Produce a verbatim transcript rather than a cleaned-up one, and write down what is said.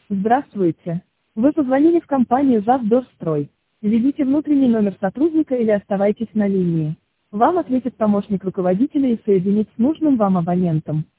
Здравствуйте. Вы позвонили в компанию «Завдорстрой». Введите внутренний номер сотрудника или оставайтесь на линии. Вам ответит помощник руководителя и соединит с нужным вам абонентом.